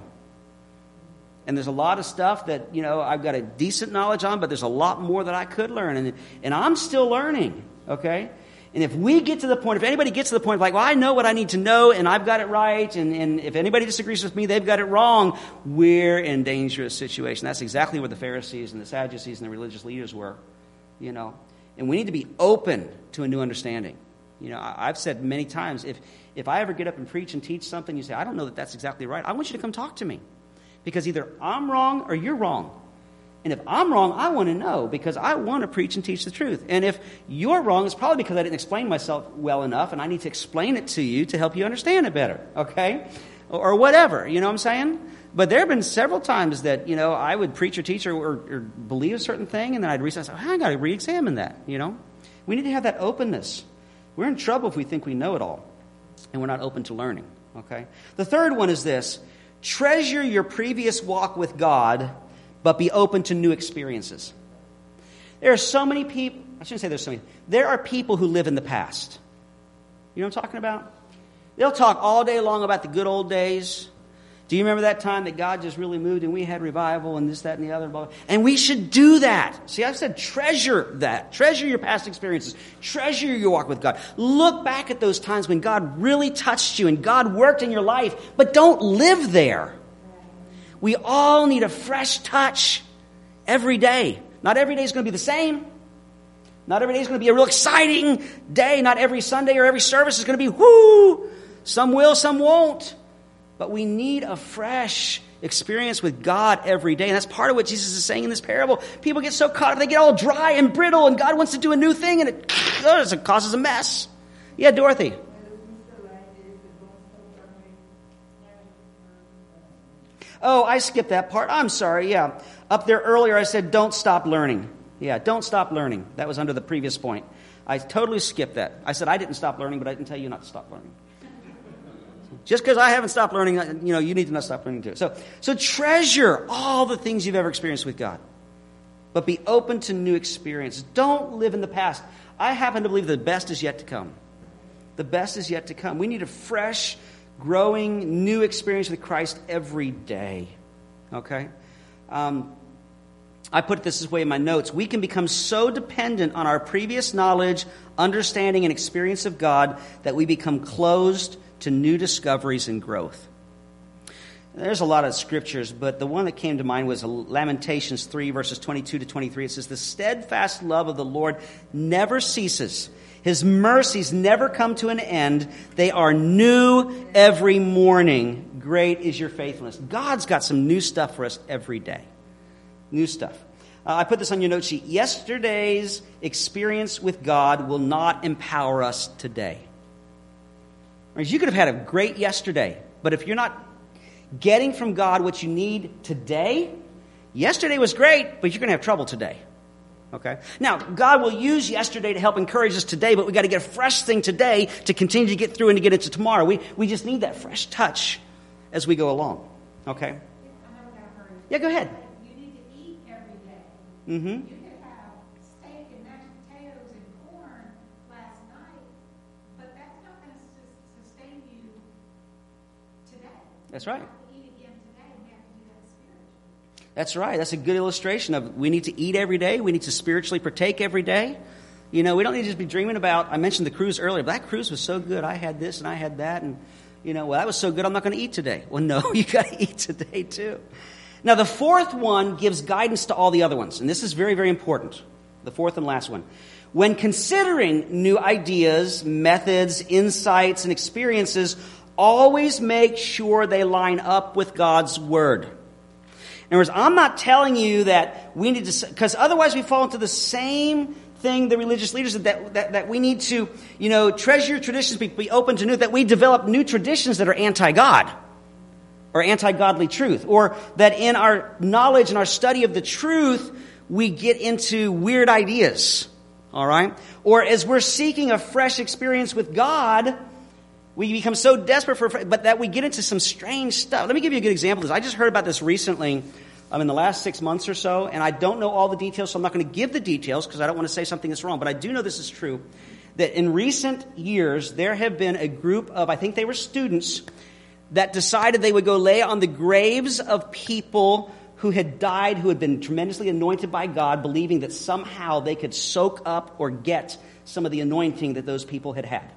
And there's a lot of stuff that, you know, I've got a decent knowledge on, but there's a lot more that I could learn. And, and I'm still learning, okay? And if we get to the point, if anybody gets to the point of like, well, I know what I need to know, and I've got it right, and, and if anybody disagrees with me, they've got it wrong, we're in a dangerous situation. That's exactly where the Pharisees and the Sadducees and the religious leaders were, you know. And we need to be open to a new understanding. You know, I've said many times, if, if I ever get up and preach and teach something, you say, I don't know that that's exactly right, I want you to come talk to me. Because either I'm wrong or you're wrong. And if I'm wrong, I want to know because I want to preach and teach the truth. And if you're wrong, it's probably because I didn't explain myself well enough, and I need to explain it to you to help you understand it better, okay? Or, or whatever, you know what I'm saying? But there have been several times that, you know, I would preach or teach or, or, or believe a certain thing, and then I'd realize, oh, I got to re-examine that, you know? We need to have that openness. We're in trouble if we think we know it all, and we're not open to learning, okay? The third one is this. Treasure your previous walk with God, but be open to new experiences. There are so many people, I shouldn't say there's so many, there are people who live in the past. You know what I'm talking about? They'll talk all day long about the good old days. Do you remember that time that God just really moved and we had revival and this, that, and the other? Blah, blah. And we should do that. See, I've said treasure that. Treasure your past experiences. Treasure your walk with God. Look back at those times when God really touched you and God worked in your life, but don't live there. We all need a fresh touch every day. Not every day is going to be the same. Not every day is going to be a real exciting day. Not every Sunday or every service is going to be whoo. Some will, some won't. But we need a fresh experience with God every day. And that's part of what Jesus is saying in this parable. People get so caught up, they get all dry and brittle, and God wants to do a new thing, and it, it causes a mess. Yeah, Dorothy. Oh, I skipped that part. I'm sorry, yeah. Up there earlier I said don't stop learning. Yeah, don't stop learning. That was under the previous point. I totally skipped that. I said I didn't stop learning, but I didn't tell you not to stop learning. Just because I haven't stopped learning, you know, you need to not stop learning too. So, so treasure all the things you've ever experienced with God. But be open to new experiences. Don't live in the past. I happen to believe the best is yet to come. The best is yet to come. We need a fresh, growing, new experience with Christ every day. Okay? Um, I put it this way in my notes. We can become so dependent on our previous knowledge, understanding, and experience of God that we become closed to new discoveries and growth. There's a lot of scriptures, but the one that came to mind was Lamentations three, verses twenty-two to twenty-three. It says, "The steadfast love of the Lord never ceases. His mercies never come to an end. They are new every morning. Great is your faithfulness." God's got some new stuff for us every day. New stuff. Uh, I put this on your note sheet. Yesterday's experience with God will not empower us today. You could have had a great yesterday, but if you're not getting from God what you need today, yesterday was great, but you're going to have trouble today. Okay? Now, God will use yesterday to help encourage us today, but we got to get a fresh thing today to continue to get through and to get into tomorrow. We we just need that fresh touch as we go along. Okay? Yeah, go ahead. You need to eat every day. Mm-hmm. You could have steak and mashed potatoes and corn last night, but that's not going to sustain you today. That's right. You have to eat again today, and you have to do that spiritually. That's right. That's a good illustration of we need to eat every day. We need to spiritually partake every day. You know, we don't need to just be dreaming about, I mentioned the cruise earlier, but that cruise was so good. I had this and I had that. And, you know, well, that was so good, I'm not going to eat today. Well, no, you got to eat today too. Now, the fourth one gives guidance to all the other ones. And this is very, very important. The fourth and last one. When considering new ideas, methods, insights, and experiences, always make sure they line up with God's Word. In other words, I'm not telling you that we need to, because otherwise we fall into the same thing the religious leaders did, that, that, that we need to, you know, treasure traditions, be, be open to new, that we develop new traditions that are anti-God or anti-godly truth, or that in our knowledge and our study of the truth, we get into weird ideas, all right? Or as we're seeking a fresh experience with God, we become so desperate for, but that we get into some strange stuff. Let me give you a good example of this. I just heard about this recently, um, in the last six months or so, and I don't know all the details, so I'm not going to give the details because I don't want to say something that's wrong. But I do know this is true, that in recent years, there have been a group of, I think they were students, that decided they would go lay on the graves of people who had died, who had been tremendously anointed by God, believing that somehow they could soak up or get some of the anointing that those people had had.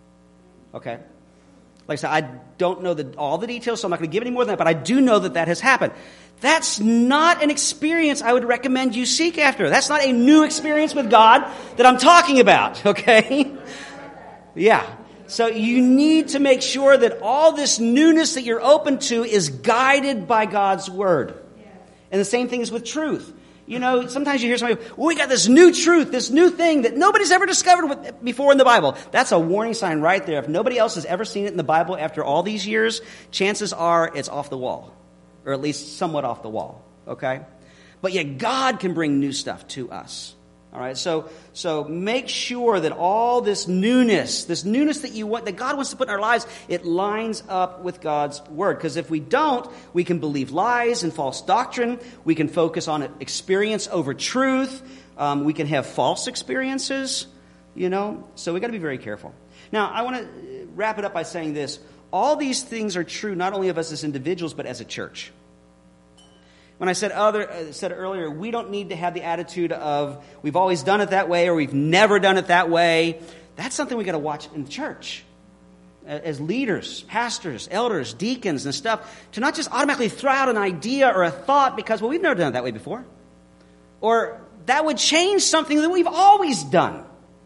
Okay? Like I said, I don't know the, all the details, so I'm not going to give any more than that, but I do know that that has happened. That's not an experience I would recommend you seek after. That's not a new experience with God that I'm talking about, okay? Yeah. So you need to make sure that all this newness that you're open to is guided by God's Word. And the same thing is with truth. You know, sometimes you hear somebody, well, we got this new truth, this new thing that nobody's ever discovered before in the Bible. That's a warning sign right there. If nobody else has ever seen it in the Bible after all these years, chances are it's off the wall. Or at least somewhat off the wall. Okay? But yet God can bring new stuff to us. All right? So, so make sure that all this newness, this newness that you want, that God wants to put in our lives, it lines up with God's Word. Because if we don't, we can believe lies and false doctrine. We can focus on experience over truth. Um, we can have false experiences, you know. So we got to be very careful. Now, I want to wrap it up by saying this. All these things are true not only of us as individuals, but as a church. When I said other uh, said earlier, we don't need to have the attitude of we've always done it that way or we've never done it that way. That's something we got to watch in the church. As leaders, pastors, elders, deacons and stuff, to not just automatically throw out an idea or a thought because, well, we've never done it that way before. Or that would change something that we've always done.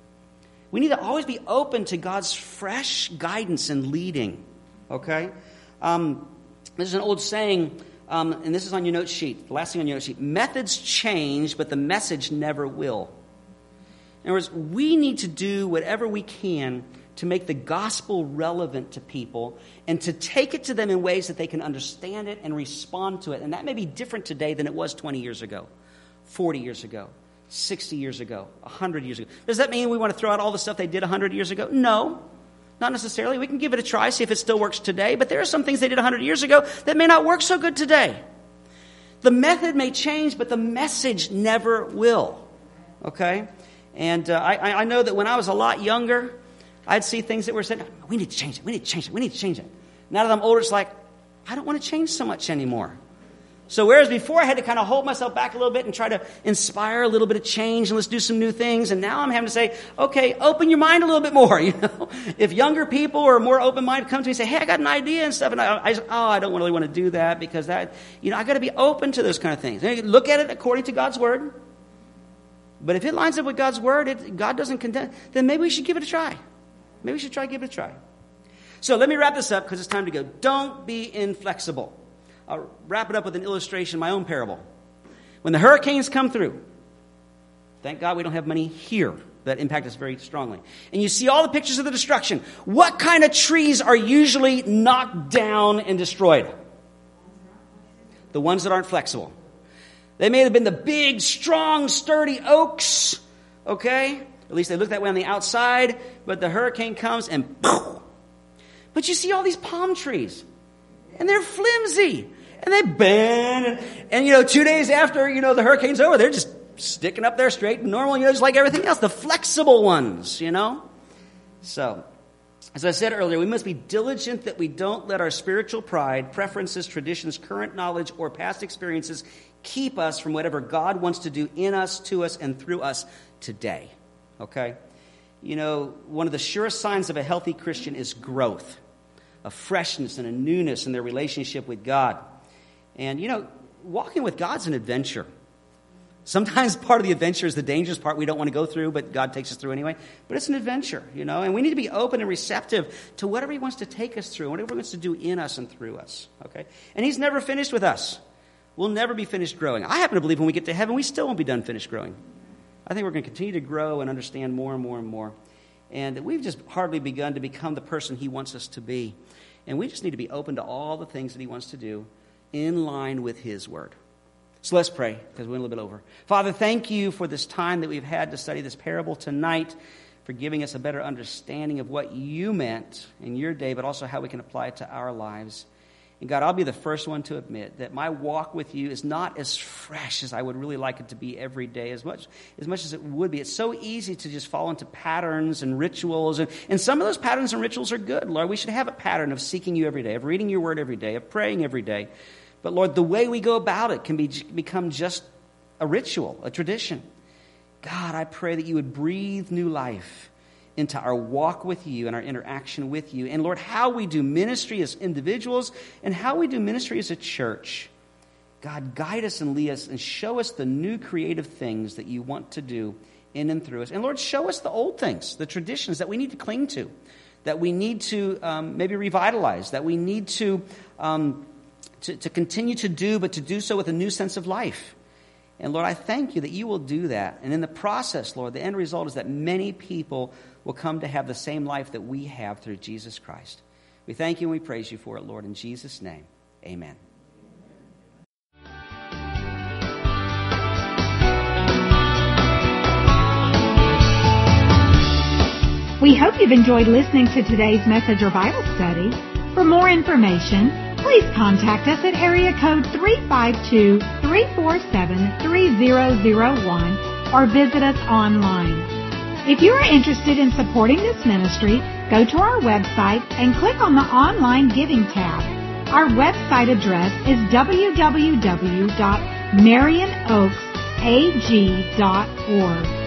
We need to always be open to God's fresh guidance and leading. Okay? Um, there's an old saying, Um, and this is on your note sheet, the last thing on your note sheet. Methods change, but the message never will. In other words, we need to do whatever we can to make the gospel relevant to people and to take it to them in ways that they can understand it and respond to it. And that may be different today than it was twenty years ago, forty years ago, sixty years ago, one hundred years ago. Does that mean we want to throw out all the stuff they did one hundred years ago? No, not necessarily. We can give it a try, see if it still works today. But there are some things they did one hundred years ago that may not work so good today. The method may change, but the message never will. Okay? And uh, I, I know that when I was a lot younger, I'd see things that were said, we need to change it, we need to change it, we need to change it. Now that I'm older, it's like, I don't want to change so much anymore. So whereas before I had to kind of hold myself back a little bit and try to inspire a little bit of change and let's do some new things, and now I'm having to say, okay, open your mind a little bit more. You know, if younger people or more open-minded come to me and say, hey, I got an idea and stuff, and I, I oh, I don't really want to do that because that, you know, I got to be open to those kind of things. Look at it according to God's word. But if it lines up with God's word, it, God doesn't condemn, then maybe we should give it a try. Maybe we should try give it a try. So let me wrap this up because it's time to go. Don't be inflexible. I'll wrap it up with an illustration, my own parable. When the hurricanes come through, thank God we don't have many here that impact us very strongly. And you see all the pictures of the destruction. What kind of trees are usually knocked down and destroyed? The ones that aren't flexible. They may have been the big, strong, sturdy oaks, okay? At least they look that way on the outside, but the hurricane comes and poof. But you see all these palm trees, and they're flimsy, and they bend, and, and you know, two days after, you know, the hurricane's over, they're just sticking up there straight and normal, you know, just like everything else, the flexible ones, you know? So, as I said earlier, we must be diligent that we don't let our spiritual pride, preferences, traditions, current knowledge, or past experiences keep us from whatever God wants to do in us, to us, and through us today. Okay? You know, one of the surest signs of a healthy Christian is growth, a freshness and a newness in their relationship with God. And, you know, walking with God's an adventure. Sometimes part of the adventure is the dangerous part we don't want to go through, but God takes us through anyway. But it's an adventure, you know, and we need to be open and receptive to whatever He wants to take us through, whatever He wants to do in us and through us. Okay? And He's never finished with us. We'll never be finished growing. I happen to believe when we get to heaven, we still won't be done finished growing. I think we're going to continue to grow and understand more and more and more. And we've just hardly begun to become the person He wants us to be. And we just need to be open to all the things that He wants to do in line with His word. So let's pray, because we're a little bit over. Father, thank You for this time that we've had to study this parable tonight, for giving us a better understanding of what You meant in Your day, but also how we can apply it to our lives. And God, I'll be the first one to admit that my walk with You is not as fresh as I would really like it to be every day, as much as much as it would be. It's so easy to just fall into patterns and rituals. And, and some of those patterns and rituals are good, Lord. We should have a pattern of seeking You every day, of reading Your word every day, of praying every day. But Lord, the way we go about it can be become just a ritual, a tradition. God, I pray that You would breathe new life into our walk with You and our interaction with You. And Lord, how we do ministry as individuals and how we do ministry as a church. God, guide us and lead us and show us the new creative things that You want to do in and through us. And Lord, show us the old things, the traditions that we need to cling to, that we need to um, maybe revitalize, that we need to, um, to, to continue to do, but to do so with a new sense of life. And Lord, I thank You that You will do that. And in the process, Lord, the end result is that many people will come to have the same life that we have through Jesus Christ. We thank You and we praise You for it, Lord. In Jesus' name, amen. We hope you've enjoyed listening to today's message or Bible study. For more information, please contact us at area code three five two, three four seven, three zero zero one or visit us online. If you are interested in supporting this ministry, go to our website and click on the Online Giving tab. Our website address is w w w dot marion oaks a g dot org.